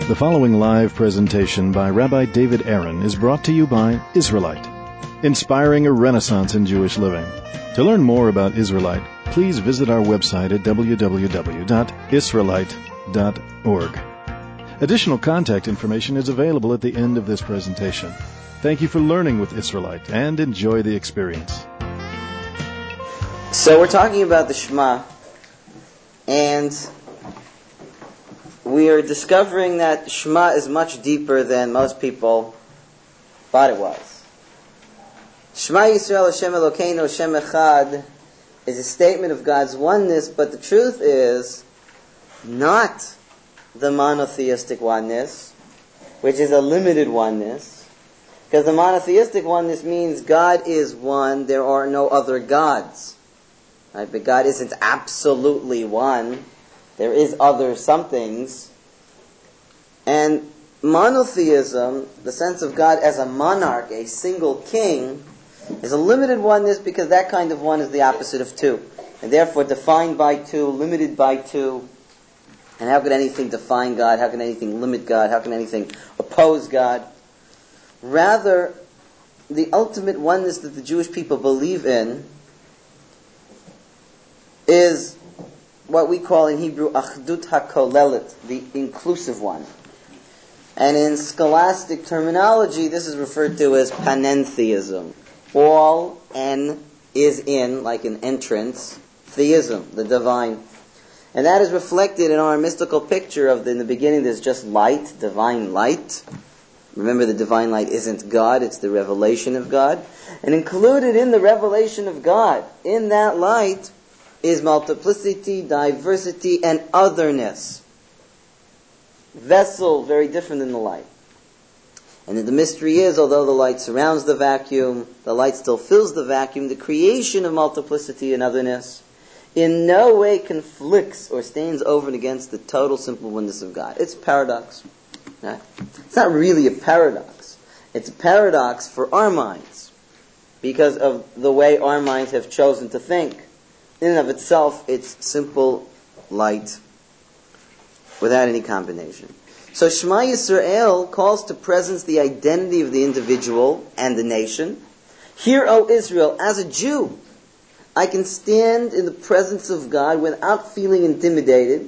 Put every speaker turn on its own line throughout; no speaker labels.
The following live presentation by Rabbi David Aaron is brought to you by Israelite, inspiring a renaissance in Jewish living. To learn more about Israelite, please visit our website at www.israelite.org. Additional contact information is available at the end of this presentation. Thank you for learning with Israelite and enjoy the experience.
So we're talking about the Shema, and we are discovering that Shema is much deeper than most people thought it was. Shema Yisrael Hashem Elokeinu Hashem Echad is a statement of God's oneness, but the truth is not the monotheistic oneness, which is a limited oneness, because the monotheistic oneness means God is one, there are no other gods. Right? But God isn't absolutely one. There is other somethings. And monotheism, the sense of God as a monarch, a single king, is a limited oneness because that kind of one is the opposite of two. And therefore defined by two, limited by two. And how could anything define God? How can anything limit God? How can anything oppose God? Rather, the ultimate oneness that the Jewish people believe in is what we call in Hebrew Achdut HaKolelet, the inclusive one. And in scholastic terminology, this is referred to as panentheism. All N is in, like an entrance, theism, the divine. And that is reflected in our mystical picture of in the beginning there's just light, divine light. Remember, the divine light isn't God, it's the revelation of God. And included in the revelation of God, in that light, is multiplicity, diversity, and otherness. Vessel, very different than the light. And the mystery is, although the light surrounds the vacuum, the light still fills the vacuum, the creation of multiplicity and otherness in no way conflicts or stands over and against the total simple oneness of God. It's a paradox. Right? It's not really a paradox. It's a paradox for our minds because of the way our minds have chosen to think. In and of itself, it's simple light without any combination. So Shema Yisrael calls to presence the identity of the individual and the nation. Hear, O Israel, as a Jew, I can stand in the presence of God without feeling intimidated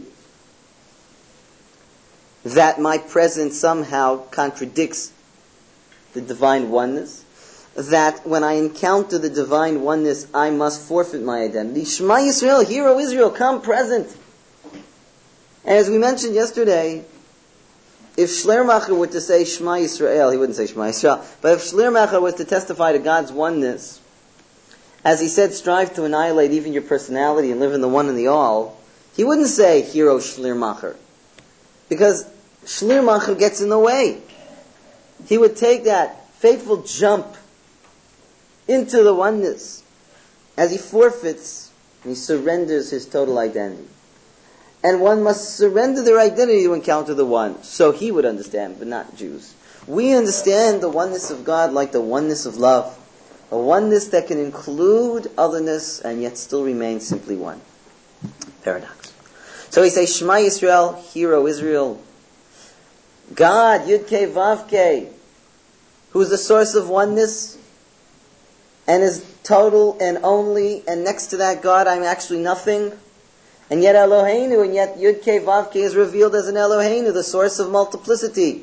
that my presence somehow contradicts the divine oneness. That when I encounter the divine oneness, I must forfeit my identity. Shema Yisrael, hear, O Israel, come present. And as we mentioned yesterday, if Schleiermacher were to say Shema Yisrael, he wouldn't say Shema Yisrael, but if Schleiermacher was to testify to God's oneness, as he said, strive to annihilate even your personality and live in the one and the all, he wouldn't say, hear, O Schleiermacher, because Schleiermacher gets in the way. He would take that fateful jump into the oneness as he forfeits and he surrenders his total identity. And one must surrender their identity to encounter the one. So he would understand, but not Jews. We understand the oneness of God like the oneness of love. A oneness that can include otherness and yet still remain simply one. Paradox. So he says, Shema Yisrael, hear, O Israel. God, Yud-Kei Vav-Kei, who is the source of oneness, and is total and only, and next to that God I'm actually nothing. And yet Eloheinu, and yet Yud-Kei Vav-Kei is revealed as an Eloheinu, the source of multiplicity.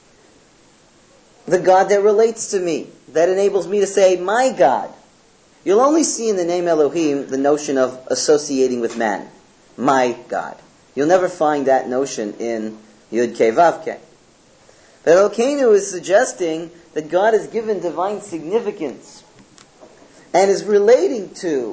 The God that relates to me, that enables me to say, my God. You'll only see in the name Elohim the notion of associating with man. My God. You'll never find that notion in Yud-Kei Vav-Kei. But Elokeinu is suggesting that God is given divine significance and is relating to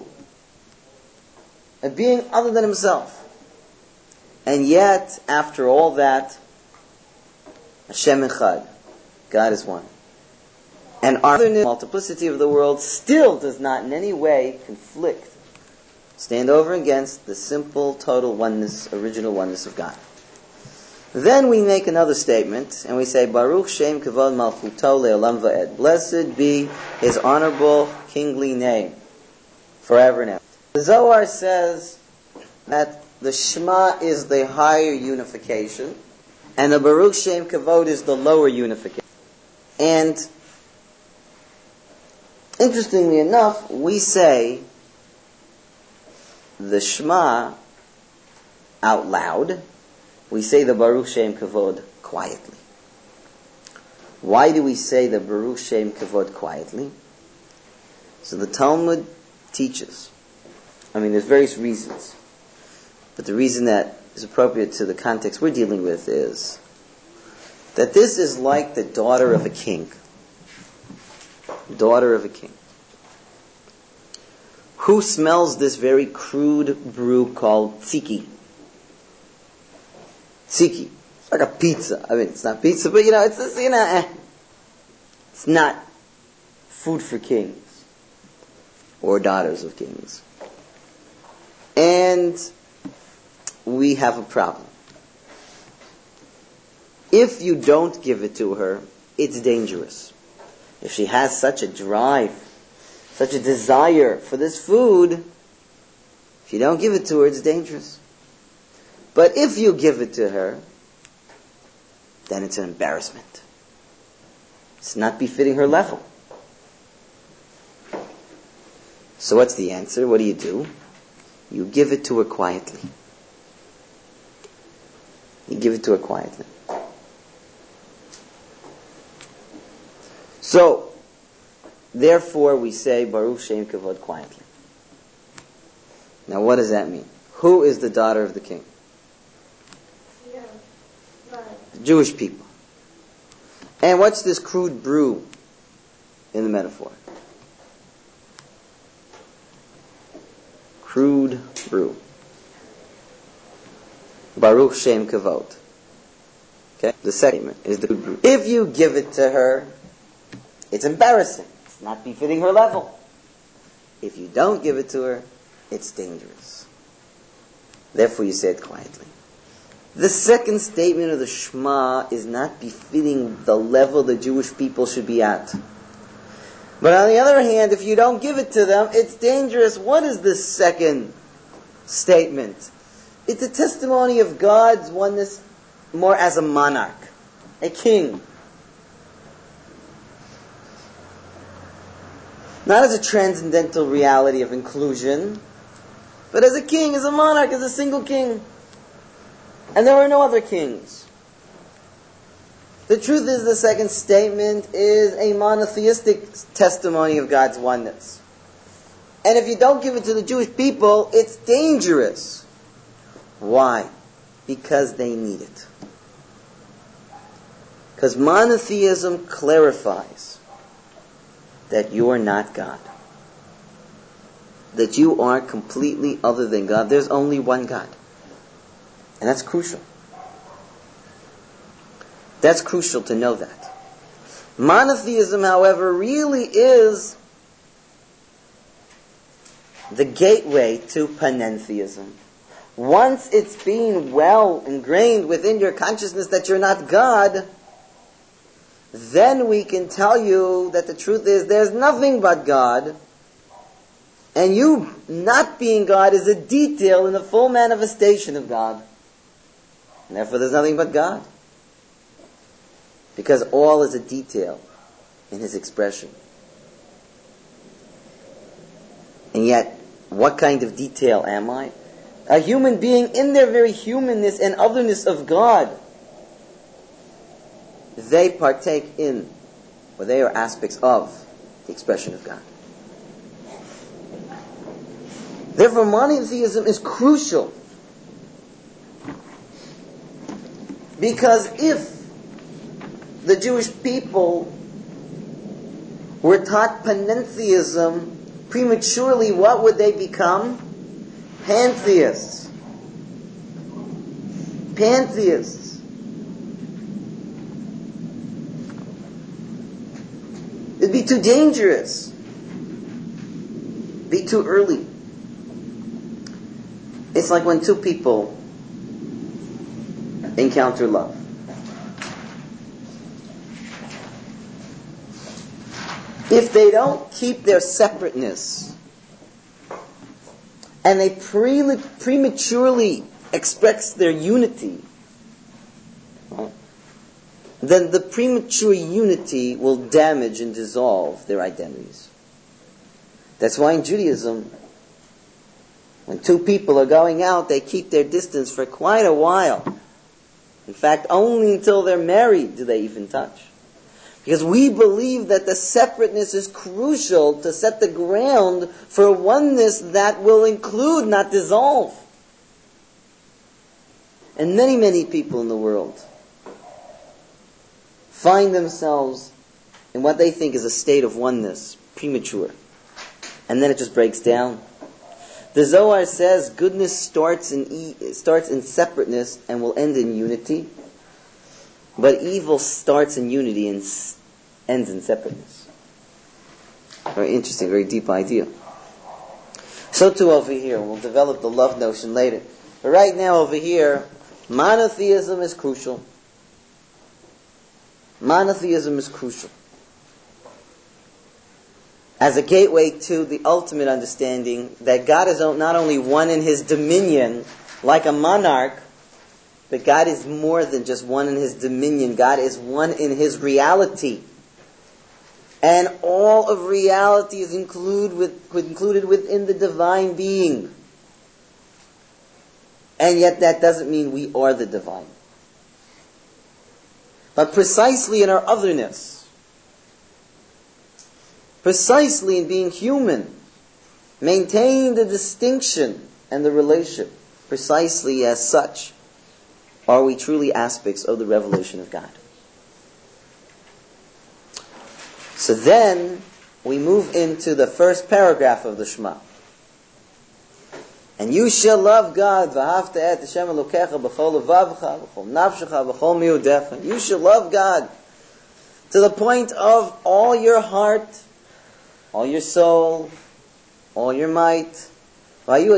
a being other than himself. And yet, after all that, Hashem Echad, God is one. And our multiplicity of the world still does not in any way conflict, stand over against the simple, total oneness, original oneness of God. Then we make another statement, and we say, Baruch Shem Kavod Malchuto Le'olam Va'ed. Blessed be His honorable, kingly name, forever and ever. The Zohar says that the Shema is the higher unification, And the Baruch Shem Kavod is the lower unification. And interestingly enough, we say the Shema out loud. We say the Baruch Shem Kavod quietly. Why do we say the Baruch Shem Kavod quietly? So the Talmud teaches. There's various reasons. But the reason that is appropriate to the context we're dealing with is that this is like the daughter of a king. Daughter of a king. Who smells this very crude brew called tziki? Tziki. It's like a pizza. It's not pizza, but it's not food for kings or daughters of kings. And we have a problem. If you don't give it to her, it's dangerous. If she has such a drive, such a desire for this food, if you don't give it to her, it's dangerous. But if you give it to her, then it's an embarrassment. It's not befitting her level. So what's the answer? What do? You give it to her quietly. You give it to her quietly. So, therefore we say Baruch Shem Kavod quietly. Now what does that mean? Who is the daughter of the king? The Jewish people. And what's this crude brew in the metaphor? Crude brew. Baruch Shem Kavod. Okay? The second statement is the crude brew. If you give it to her, it's embarrassing. It's not befitting her level. If you don't give it to her, it's dangerous. Therefore you say it quietly. The second statement of the Shema is not befitting the level the Jewish people should be at. But on the other hand, if you don't give it to them, it's dangerous. What is this second statement? It's a testimony of God's oneness more as a monarch, a king. Not as a transcendental reality of inclusion, but as a king, as a monarch, as a single king. And there were no other kings. The truth is, the second statement is a monotheistic testimony of God's oneness. And if you don't give it to the Jewish people, it's dangerous. Why? Because they need it. Because monotheism clarifies that you are not God. That you are completely other than God. There's only one God. And that's crucial. That's crucial to know that. Monotheism, however, really is the gateway to panentheism. Once it's been well ingrained within your consciousness that you're not God, then we can tell you that the truth is there's nothing but God, and you not being God is a detail in the full manifestation of God. And therefore there's nothing but God. Because all is a detail in His expression. And yet, what kind of detail am I? A human being in their very humanness and otherness of God. They partake in, or they are aspects of, the expression of God. Therefore, monotheism is crucial. Because if the Jewish people were taught panentheism prematurely, what would they become? Pantheists. Pantheists. It'd be too dangerous. Be too early. It's like when two people encounter love. If they don't keep their separateness and they prematurely express their unity, right, then the premature unity will damage and dissolve their identities. That's why in Judaism, when two people are going out, they keep their distance for quite a while. In fact, only until they're married do they even touch. Because we believe that the separateness is crucial to set the ground for a oneness that will include, not dissolve. And many, many people in the world find themselves in what they think is a state of oneness, premature. And then it just breaks down. The Zohar says goodness starts in separateness and will end in unity. But evil starts in unity and ends in separateness. Very interesting, very deep idea. So too over here. We'll develop the love notion later. But right now over here, monotheism is crucial. Monotheism is crucial as a gateway to the ultimate understanding that God is not only one in His dominion, like a monarch, but God is more than just one in His dominion. God is one in His reality. And all of reality is included within the divine being. And yet that doesn't mean we are the divine. But precisely in our otherness, precisely in being human, maintaining the distinction and the relationship, precisely as such, are we truly aspects of the revelation of God. So then, we move into the first paragraph of the Shema. And you shall love God, v'ahavta et Hashem Elokecha b'chol levavcha, b'chol nafshecha, b'chol miyudecha. You shall love God to the point of all your heart, all your soul, all your might. And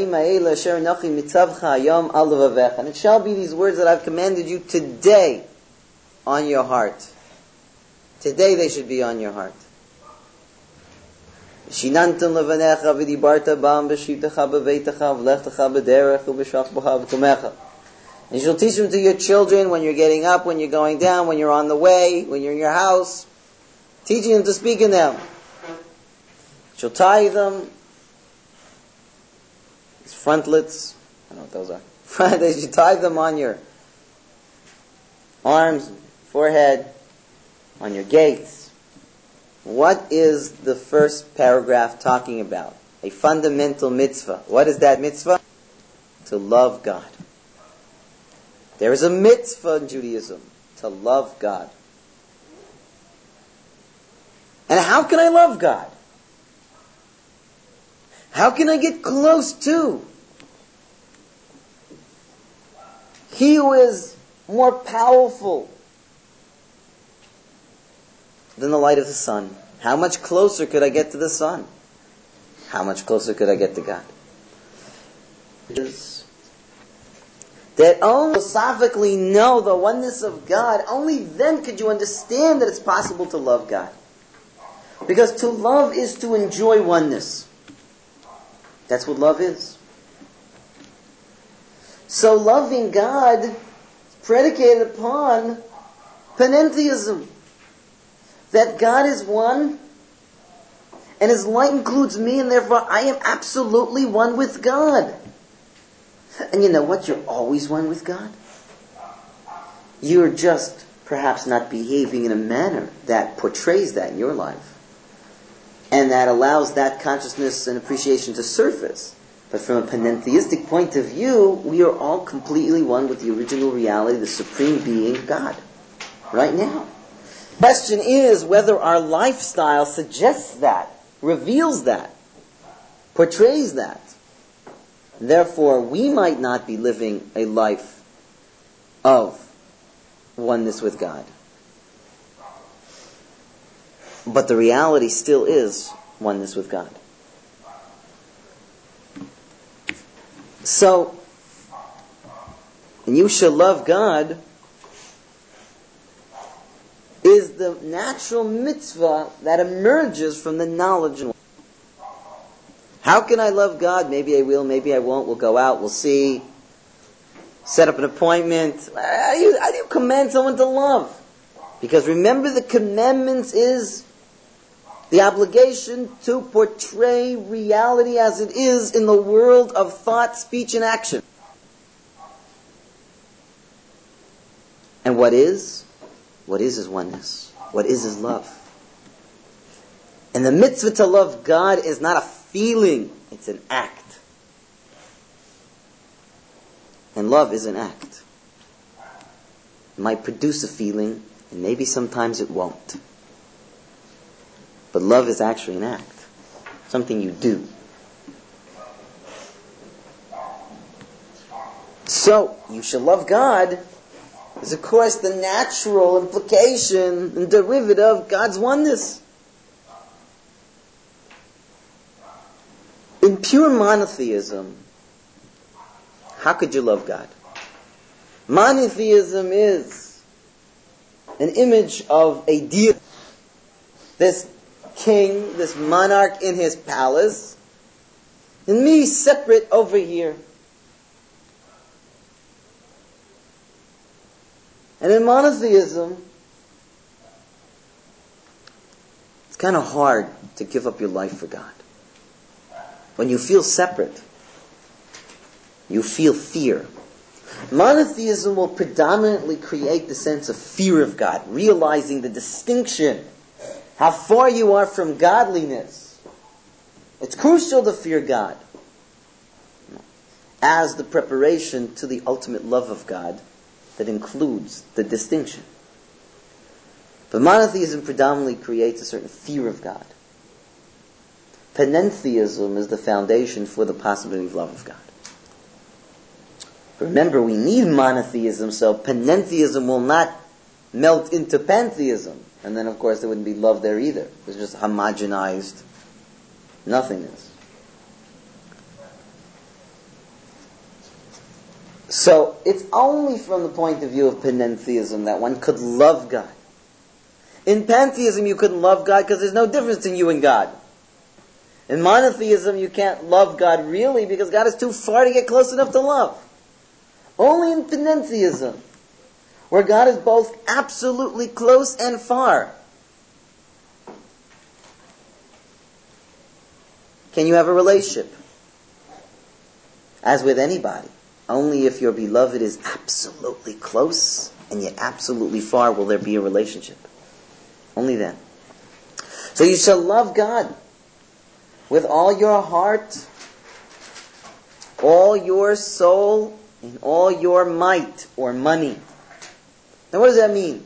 it shall be these words that I've commanded you today on your heart. Today they should be on your heart. And you shall teach them to your children when you're getting up, when you're going down, when you're on the way, when you're in your house. Teaching them to speak in them. You shall tie them. These frontlets. I don't know what those are. They should tie them on your arms, forehead, on your gates. What is the first paragraph talking about? A fundamental mitzvah. What is that mitzvah? To love God. There is a mitzvah in Judaism to love God. And how can I love God? How can I get close to He who is more powerful than the light of the sun? How much closer could I get to the sun? How much closer could I get to God? That only philosophically know the oneness of God, only then could you understand that it's possible to love God. Because to love is to enjoy oneness. That's what love is. So loving God is predicated upon panentheism. That God is one, and His light includes me, and therefore I am absolutely one with God. And you know what? You're always one with God. You're just perhaps not behaving in a manner that portrays that in your life, and that allows that consciousness and appreciation to surface. But from a panentheistic point of view, we are all completely one with the original reality, the supreme being, God, right now. The question is whether our lifestyle suggests that, reveals that, portrays that. Therefore, we might not be living a life of oneness with God. But the reality still is oneness with God. So, and you shall love God is the natural mitzvah that emerges from the knowledge. How can I love God? Maybe I will, maybe I won't. We'll go out, we'll see. set up an appointment. How do you command someone to love? Because remember, the commandments is the obligation to portray reality as it is in the world of thought, speech, and action. And what is? What is oneness. What is love. And the mitzvah to love God is not a feeling, it's an act. And love is an act. It might produce a feeling, and maybe sometimes it won't. But love is actually an act. Something you do. So, you shall love God is, of course, the natural implication and derivative of God's oneness. In pure monotheism, how could you love God? Monotheism is an image of a deity. This king, this monarch in his palace, and me separate over here. And in monotheism, it's kind of hard to give up your life for God. When you feel separate, you feel fear. Monotheism will predominantly create the sense of fear of God, realizing the distinction, how far you are from godliness. It's crucial to fear God as the preparation to the ultimate love of God that includes the distinction. But monotheism predominantly creates a certain fear of God. Panentheism is the foundation for the possibility of love of God. Remember, we need monotheism, so panentheism will not melt into pantheism. And then, of course, there wouldn't be love there either. It's just homogenized nothingness. So, it's only from the point of view of panentheism that one could love God. In pantheism, you couldn't love God because there's no difference in you and God. In monotheism, you can't love God really because God is too far to get close enough to love. Only in panentheism, where God is both absolutely close and far, can you have a relationship. As with anybody, only if your beloved is absolutely close and yet absolutely far will there be a relationship. Only then. So you shall love God with all your heart, all your soul, and all your might or money. Now what does that mean?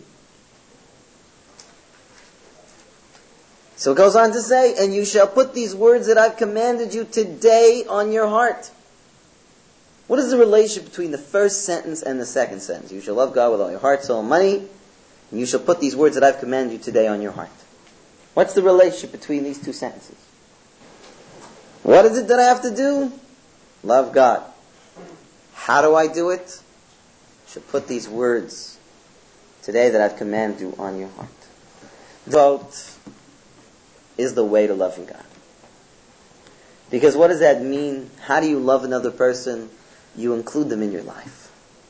So it goes on to say, and you shall put these words that I've commanded you today on your heart. What is the relationship between the first sentence and the second sentence? You shall love God with all your heart, soul, and money, and you shall put these words that I've commanded you today on your heart. What's the relationship between these two sentences? What is it that I have to do? Love God. How do I do it? You shall put these words today that I've commanded you on your heart. Vote is the way to loving God. Because what does that mean? How do you love another person? You include them in your life.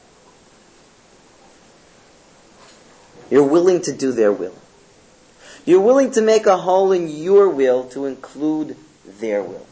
You're willing to do their will. You're willing to make a hole in your will to include their will.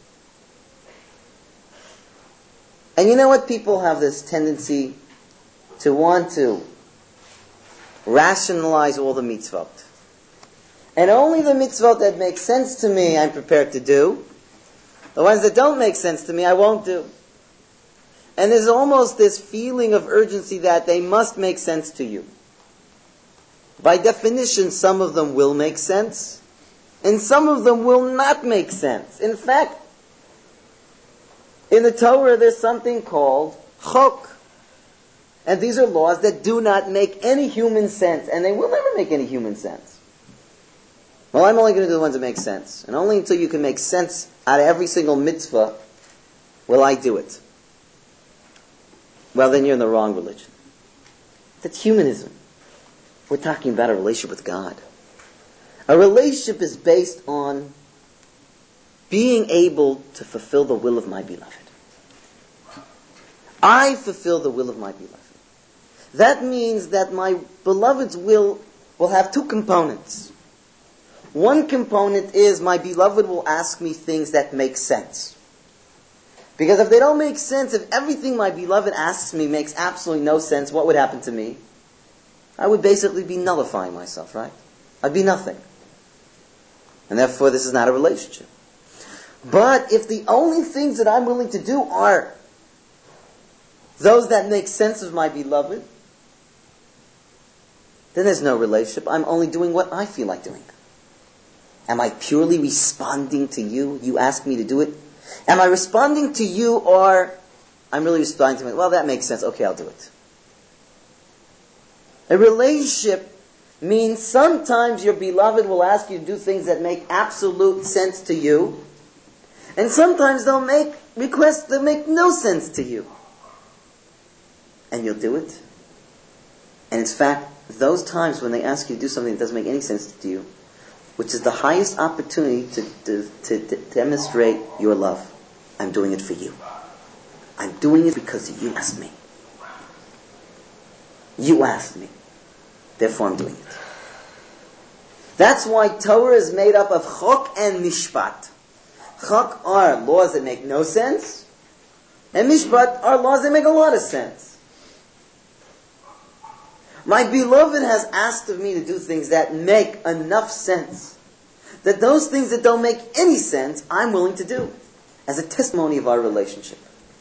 And you know what? People have this tendency to want to rationalize all the mitzvot. And only the mitzvot that make sense to me I'm prepared to do. The ones that don't make sense to me I won't do. And there's almost this feeling of urgency that they must make sense to you. By definition, some of them will make sense, and some of them will not make sense. In fact, in the Torah there's something called chok. And these are laws that do not make any human sense, and they will never make any human sense. Well, I'm only going to do the ones that make sense. And only until you can make sense out of every single mitzvah will I do it. Well, then you're in the wrong religion. That's humanism. We're talking about a relationship with God. A relationship is based on being able to fulfill the will of my beloved. I fulfill the will of my beloved. That means that my beloved's will have two components. One component is my beloved will ask me things that make sense. Because if they don't make sense, if everything my beloved asks me makes absolutely no sense, what would happen to me? I would basically be nullifying myself, right? I'd be nothing. And therefore this is not a relationship. But if the only things that I'm willing to do are those that make sense of my beloved, then there's no relationship. I'm only doing what I feel like doing. Am I purely responding to you? You ask me to do it. Am I responding to you, or I'm really responding to me? Well, that makes sense. Okay, I'll do it. A relationship means sometimes your beloved will ask you to do things that make absolute sense to you, and sometimes they'll make requests that make no sense to you. And you'll do it. And in fact, those times when they ask you to do something that doesn't make any sense to you, which is the highest opportunity to demonstrate your love. I'm doing it for you. I'm doing it because you asked me. You asked me. Therefore I'm doing it. That's why Torah is made up of chok and mishpat. Chok are laws that make no sense, and mishpat are laws that make a lot of sense. My beloved has asked of me to do things that make enough sense, that those things that don't make any sense, I'm willing to do, as a testimony of our relationship.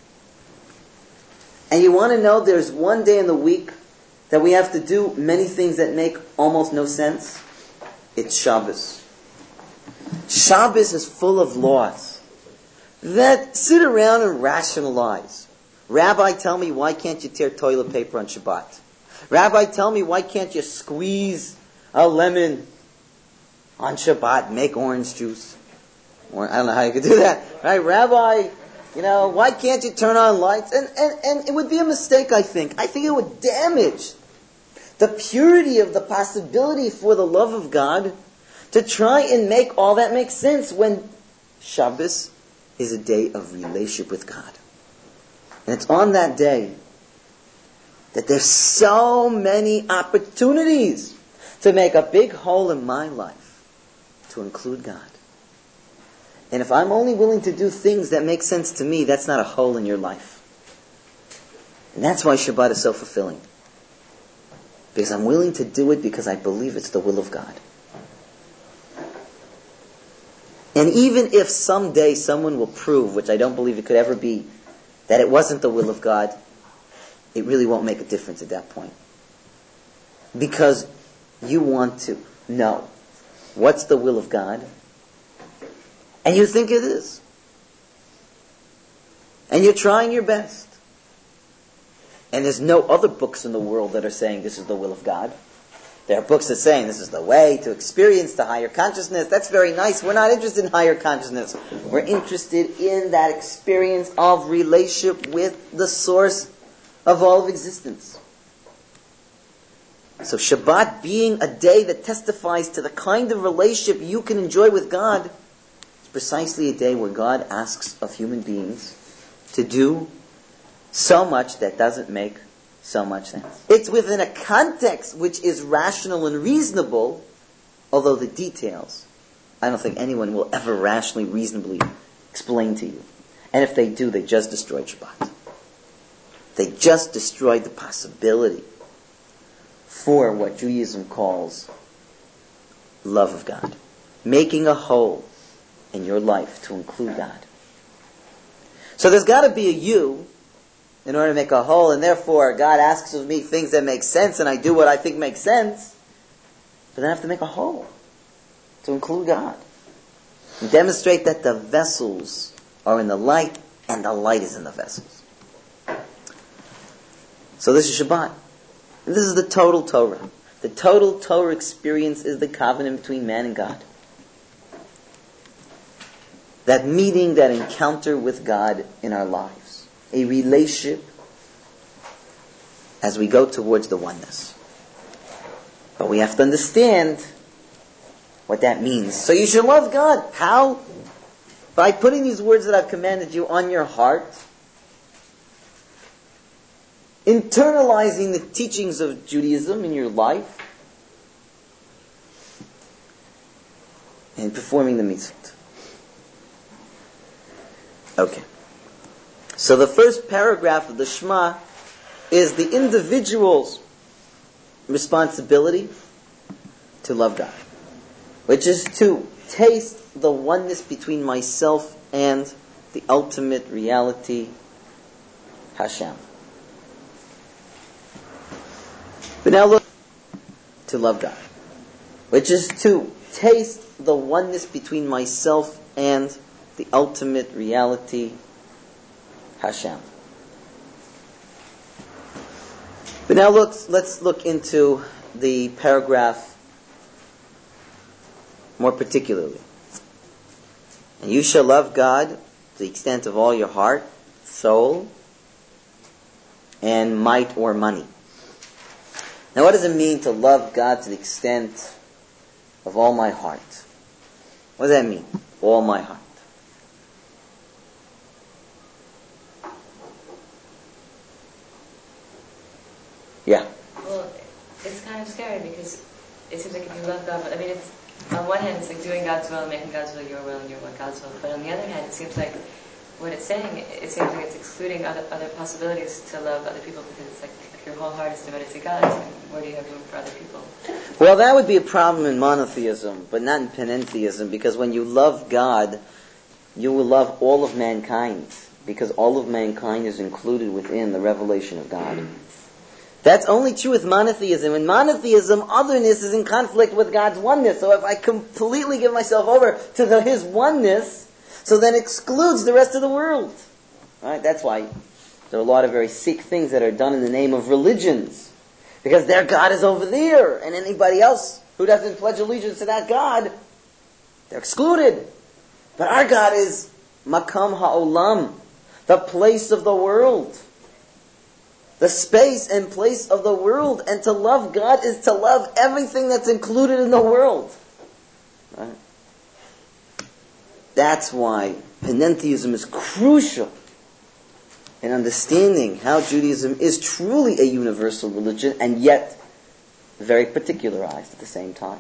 And you want to know there's one day in the week that we have to do many things that make almost no sense? It's Shabbos. Shabbos is full of laws that sit around and rationalize. Rabbi, tell me, why can't you tear toilet paper on Shabbat? Rabbi, tell me, why can't you squeeze a lemon on Shabbat, make orange juice? Or, I don't know how you could do that. Right? Rabbi, why can't you turn on lights? And it would be a mistake, I think. I think it would damage the purity of the possibility for the love of God to try and make all that make sense when Shabbos is a day of relationship with God. And it's on that day that there's so many opportunities to make a big hole in my life to include God. And if I'm only willing to do things that make sense to me, that's not a hole in your life. And that's why Shabbat is so fulfilling. Because I'm willing to do it because I believe it's the will of God. And even if someday someone will prove, which I don't believe it could ever be, that it wasn't the will of God, it really won't make a difference at that point. Because you want to know what's the will of God, and you think it is. And you're trying your best. And there's no other books in the world that are saying this is the will of God. There are books that are saying this is the way to experience the higher consciousness. That's very nice. We're not interested in higher consciousness. We're interested in that experience of relationship with the source of all of existence. So Shabbat being a day that testifies to the kind of relationship you can enjoy with God, is precisely a day where God asks of human beings to do so much that doesn't make so much sense. It's within a context which is rational and reasonable, although the details, I don't think anyone will ever rationally, reasonably explain to you. And if they do, they just destroyed Shabbat. They just destroyed the possibility for what Judaism calls love of God. Making a hole in your life to include God. So there's got to be a you in order to make a hole, and therefore God asks of me things that make sense, and I do what I think makes sense. But then I have to make a hole to include God. And demonstrate that the vessels are in the light, and the light is in the vessels. So this is Shabbat. And this is the total Torah. The total Torah experience is the covenant between man and God. That meeting, that encounter with God in our lives. A relationship as we go towards the oneness. But we have to understand what that means. So you should love God. How? By putting these words that I've commanded you on your heart internalizing the teachings of Judaism in your life, and performing the mitzvot. Okay. So the first paragraph of the Shema is the individual's responsibility to love God, which is to taste the oneness between myself and the ultimate reality, Hashem. But now look, to love God, which is to taste the oneness between myself and the ultimate reality, Hashem. But now let's look into the paragraph more particularly. And you shall love God to the extent of all your heart, soul, and might or money. Now what does it mean to love God to the extent of all my heart? What does that mean? All my heart. Yeah.
Well, it's kind of scary because it seems like if you love God, I mean, it's on one hand, it's like doing God's will, making God's will your will, and your will God's will. But on the other hand, it seems like what it's saying, it seems like it's excluding other possibilities to love other people, because it's like if your whole heart is devoted to God, then where do you have room for other people?
Well, that would be a problem in monotheism, but not in panentheism, because when you love God, you will love all of mankind, because all of mankind is included within the revelation of God. That's only true with monotheism. In monotheism, otherness is in conflict with God's oneness. So if I completely give myself over to His oneness, so that excludes the rest of the world. Right? That's why there are a lot of very sick things that are done in the name of religions. Because their God is over there, and anybody else who doesn't pledge allegiance to that God, they're excluded. But our God is Makam Ha'olam, the place of the world. The space and place of the world. And to love God is to love everything that's included in the world. Right? That's why panentheism is crucial in understanding how Judaism is truly a universal religion and yet very particularized at the same time.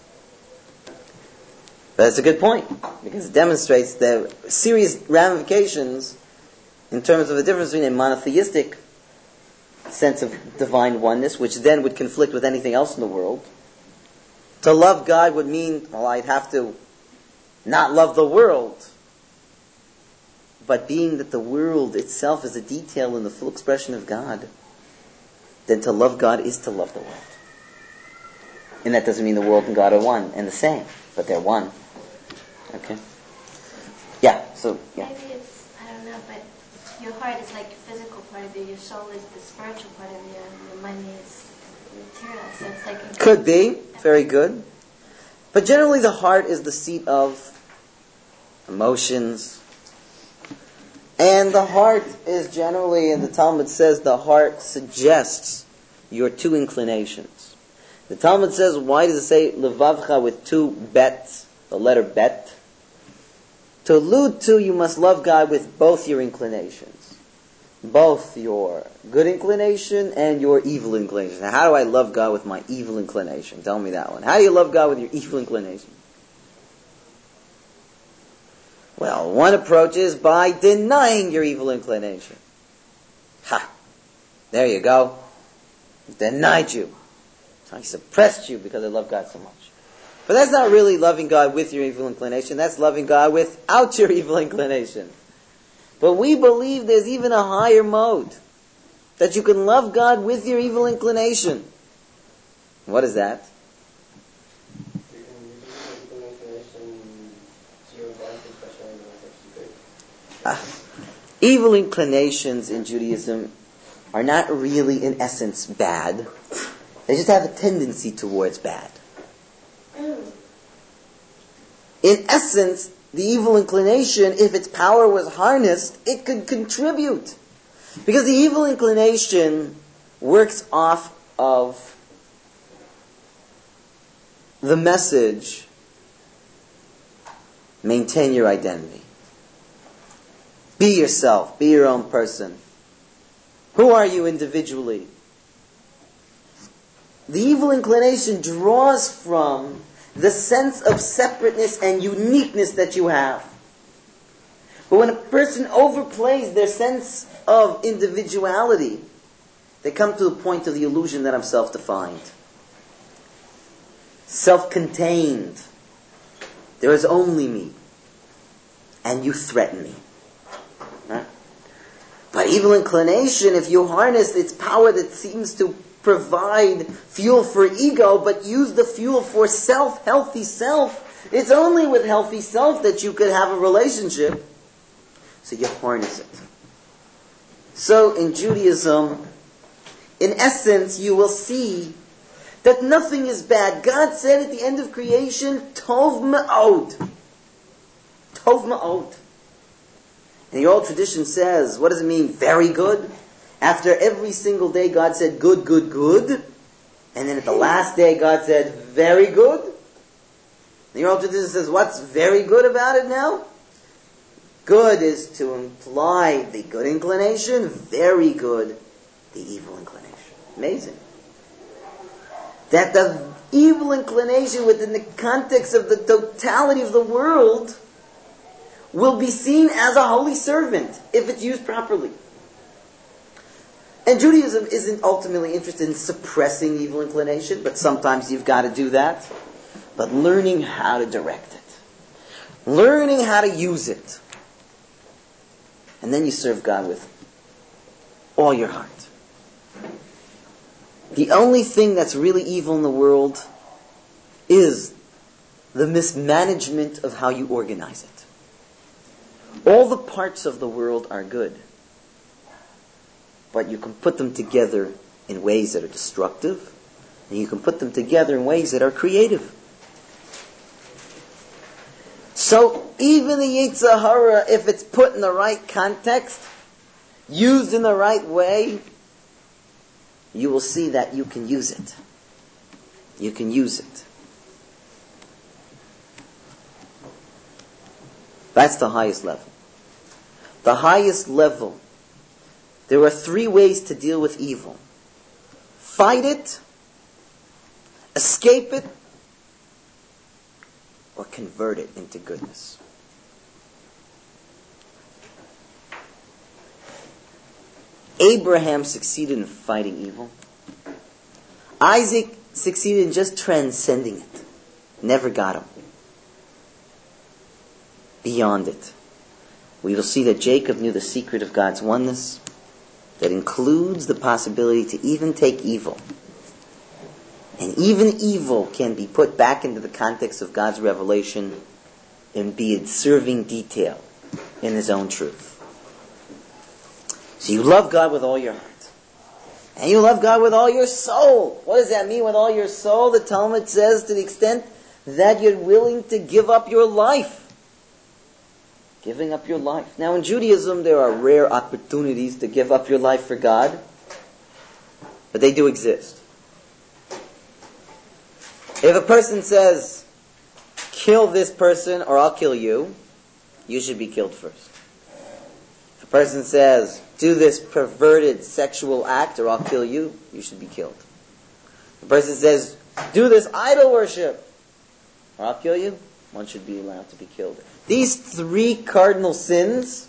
But that's a good point, because it demonstrates the serious ramifications in terms of the difference between a monotheistic sense of divine oneness, which then would conflict with anything else in the world. To love God would mean, well, I'd have to not love the world. But being that the world itself is a detail in the full expression of God, then to love God is to love the world. And that doesn't mean the world and God are one and the same, but they're one. Okay? Yeah, so, yeah.
Maybe it's, I don't know, but your heart is like the physical part of you, your soul is the spiritual part of you, and your money is material. So it's like...
Could be. Very good. But generally the heart is the seat of emotions. And the heart is generally, and the Talmud says, the heart suggests your two inclinations. The Talmud says, why does it say levavcha with two bets, the letter bet? To allude to, you must love God with both your inclinations. Both your good inclination and your evil inclination. Now, how do I love God with my evil inclination? Tell me that one. How do you love God with your evil inclination? Well, one approach is by denying your evil inclination. Ha! There you go. Denied you. I suppressed you because I love God so much. But that's not really loving God with your evil inclination. That's loving God without your evil inclination. But we believe there's even a higher mode. That you can love God with your evil inclination. What is that? Evil inclinations in Judaism are not really, in essence, bad. They just have a tendency towards bad. In essence, the evil inclination, if its power was harnessed, it could contribute. Because the evil inclination works off of the message, maintain your identity. Be yourself. Be your own person. Who are you individually? The evil inclination draws from the sense of separateness and uniqueness that you have. But when a person overplays their sense of individuality, they come to the point of the illusion that I'm self-defined, self-contained. There is only me, and you threaten me. Right? But evil inclination, if you harness its power that seems to provide fuel for ego, but use the fuel for self, healthy self, it's only with healthy self that you could have a relationship. So you harness it. So in Judaism, in essence, you will see that nothing is bad. God said at the end of creation, Tov Ma'od. Tov Ma'od. And the old tradition says, what does it mean? Very good. After every single day, God said, good, good, good. And then at the last day, God said, very good. And the old tradition says, what's very good about it now? Good is to imply the good inclination, very good, the evil inclination. Amazing. That the evil inclination within the context of the totality of the world will be seen as a holy servant if it's used properly. And Judaism isn't ultimately interested in suppressing evil inclination, but sometimes you've got to do that. But learning how to direct it. Learning how to use it. And then you serve God with all your heart. The only thing that's really evil in the world is the mismanagement of how you organize it. All the parts of the world are good, but you can put them together in ways that are destructive, and you can put them together in ways that are creative. So even the Yetzer Hara, if it's put in the right context, used in the right way, you will see that you can use it. You can use it. That's the highest level. The highest level. There are 3 ways to deal with evil. Fight it, escape it, or convert it into goodness. Abraham succeeded in fighting evil. Isaac succeeded in just transcending it. Never got him. Beyond it. We will see that Jacob knew the secret of God's oneness that includes the possibility to even take evil. And even evil can be put back into the context of God's revelation and be in serving detail in His own truth. So you love God with all your heart. And you love God with all your soul. What does that mean with all your soul? The Talmud says to the extent that you're willing to give up your life. Giving up your life. Now in Judaism there are rare opportunities to give up your life for God. But they do exist. If a person says, kill this person or I'll kill you, you should be killed first. If a person says, do this perverted sexual act or I'll kill you, you should be killed. If a person says, do this idol worship or I'll kill you, one should be allowed to be killed. These 3 cardinal sins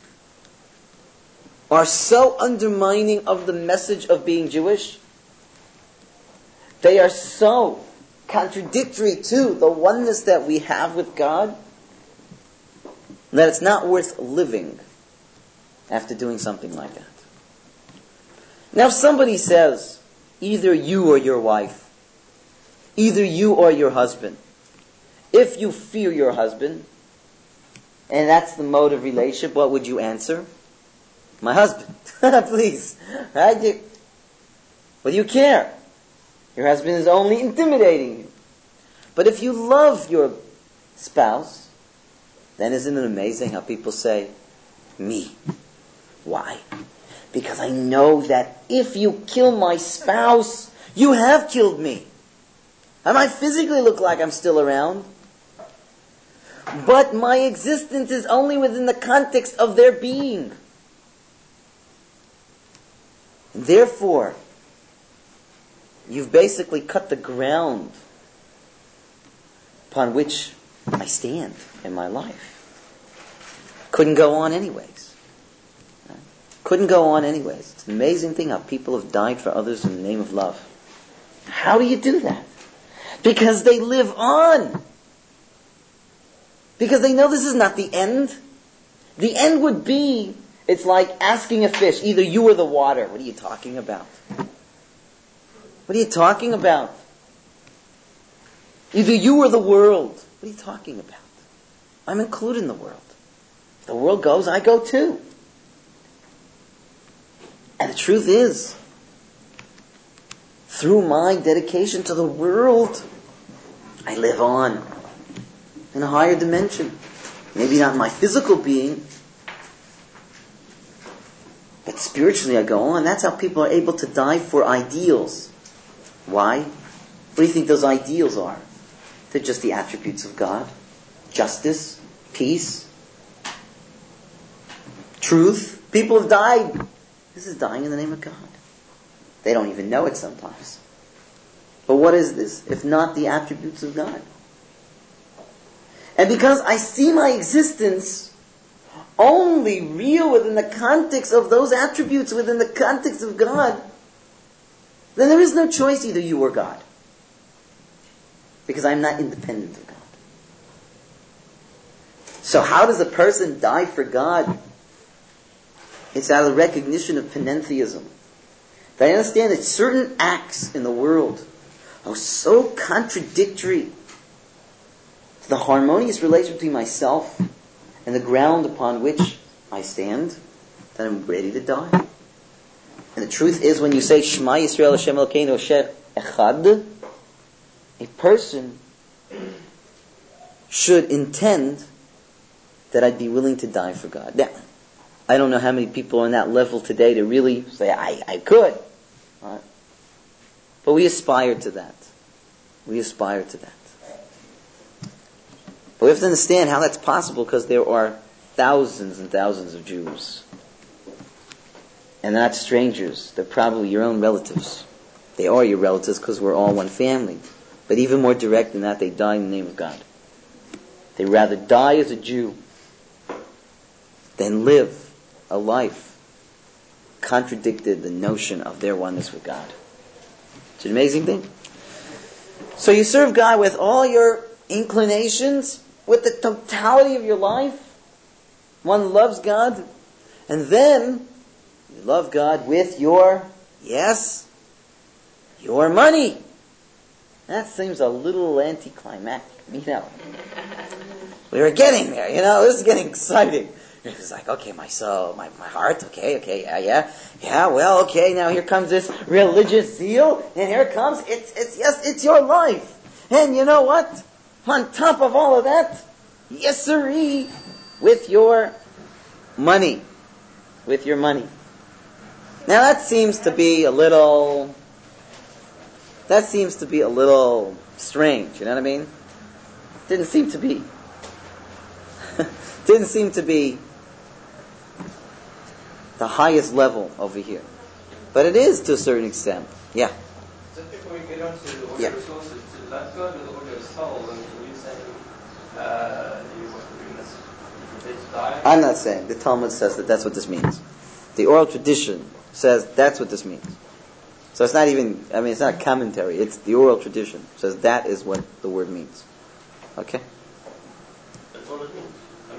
are so undermining of the message of being Jewish. They are so contradictory to the oneness that we have with God that it's not worth living after doing something like that. Now if somebody says, either you or your wife, either you or your husband, if you fear your husband, and that's the mode of relationship, what would you answer? My husband. Please. Right? Well, you care. Your husband is only intimidating you. But if you love your spouse, then isn't it amazing how people say, me? Why? Because I know that if you kill my spouse, you have killed me. I might physically look like I'm still around, but my existence is only within the context of their being. And therefore, you've basically cut the ground upon which I stand in my life. Couldn't go on anyways. Couldn't go on anyways. It's an amazing thing how people have died for others in the name of love. How do you do that? Because they live on. Because they know this is not the end. The end would be, it's like asking a fish, either you or the water. What are you talking about? What are you talking about? Either you or the world. What are you talking about? I'm included in the world. If the world goes, I go too. And the truth is, through my dedication to the world, I live on in a higher dimension. Maybe not my physical being, but spiritually I go on. That's how people are able to die for ideals. Why? What do you think those ideals are? They're just the attributes of God. Justice, peace, truth. People have died. This is dying in the name of God. They don't even know it sometimes. But what is this, if not the attributes of God? And because I see my existence only real within the context of those attributes, within the context of God, then there is no choice, either you or God. Because I'm not independent of God. So how does a person die for God? It's out of the recognition of panentheism. They understand that certain acts in the world are so contradictory to the harmonious relation between myself and the ground upon which I stand, that I'm ready to die. And the truth is, when you say Shema Yisrael Hashem Elokeinu Hashem Echad, a person should intend that I'd be willing to die for God. Now, I don't know how many people are on that level today to really say, I could. Right? But we aspire to that. We aspire to that. But we have to understand how that's possible, because there are thousands and thousands of Jews. And they're not strangers. They're probably your own relatives. They are your relatives because we're all one family. But even more direct than that, they die in the name of God. They rather die as a Jew than live a life contradicted the notion of their oneness with God. It's an amazing thing. So you serve God with all your inclinations, with the totality of your life. One loves God. And then you love God with your money. That seems a little anticlimactic, We were getting there, this is getting exciting. It's like, okay, my soul, my heart, okay, yeah, well, okay, now here comes this religious zeal, and here comes, it's your life. And you know what? On top of all of that, yes sirree, with your money. With your money. Now that seems to be a little strange, you know what I mean? Didn't seem to be the highest level over here. But it is to a certain extent. Yeah.
Just before we get on to the order of sources, let's go to the order of soul. And you saying you want to bring this diet?
I'm not saying. The Talmud says that that's what this means. The oral tradition says that's what this means. So it's not even, it's not a commentary. It's the oral tradition says that is what the word means. Okay?
That's all it means.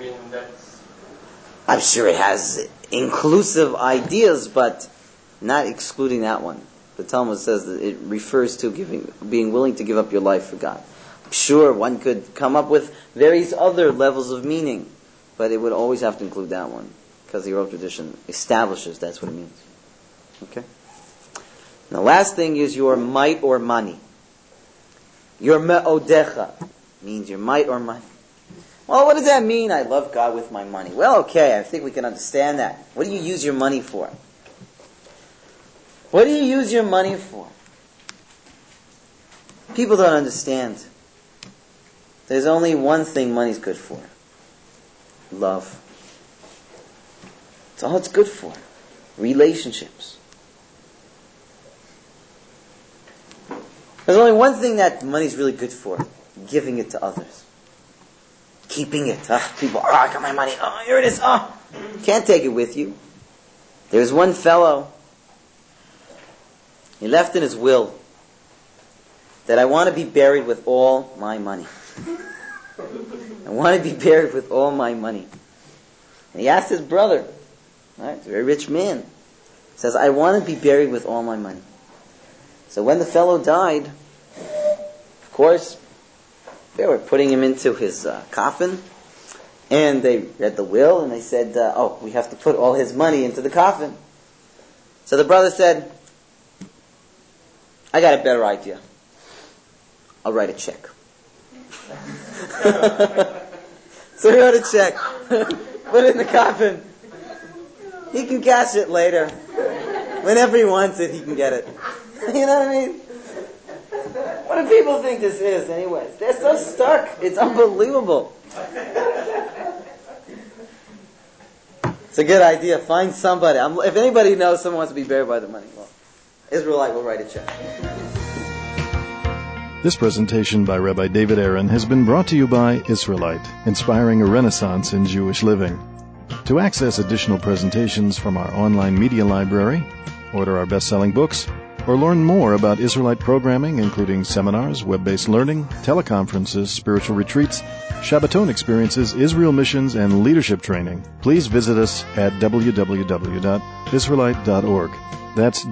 I'm sure it has inclusive ideas, but not excluding that one. The Talmud says that it refers to being willing to give up your life for God. I'm sure one could come up with various other levels of meaning, but it would always have to include that one, because the oral tradition establishes that's what it means. Okay? And the last thing is your might or money. Your me'odecha means your might or money. Well, what does that mean? I love God with my money. Well, okay, I think we can understand that. What do you use your money for? What do you use your money for? People don't understand. There's only one thing money's good for. Love. That's all it's good for. Relationships. There's only one thing that money's really good for: giving it to others. Keeping it. People, I got my money. Here it is. Can't take it with you. There's one fellow, he left in his will that I want to be buried with all my money. I want to be buried with all my money. And he asked his brother, right, he's a very rich man, he says, I want to be buried with all my money. So when the fellow died, of course, they were putting him into his coffin, and they read the will, and they said, we have to put all his money into the coffin. So the brother said, I got a better idea. I'll write a check. So he wrote a check, put it in the coffin. He can cash it later. Whenever he wants it, he can get it. You know what I mean? What do people think this is anyways? They're so stuck. It's unbelievable. It's a good idea. Find somebody. If anybody knows someone wants to be buried by the money, well, Israelite will write a check.
This presentation by Rabbi David Aaron has been brought to you by Israelite, inspiring a renaissance in Jewish living. To access additional presentations from our online media library, order our best-selling books, or learn more about Israelite programming, including seminars, web-based learning, teleconferences, spiritual retreats, Shabbaton experiences, Israel missions, and leadership training, please visit us at www.israelite.org. That's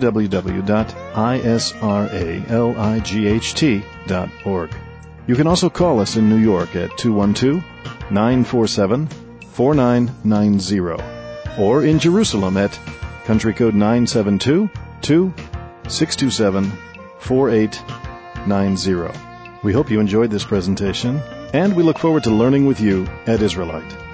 www.israelight.org. You can also call us in New York at 212-947-4990, or in Jerusalem at country code 972-627-4890. We hope you enjoyed this presentation, and we look forward to learning with you at Israelite.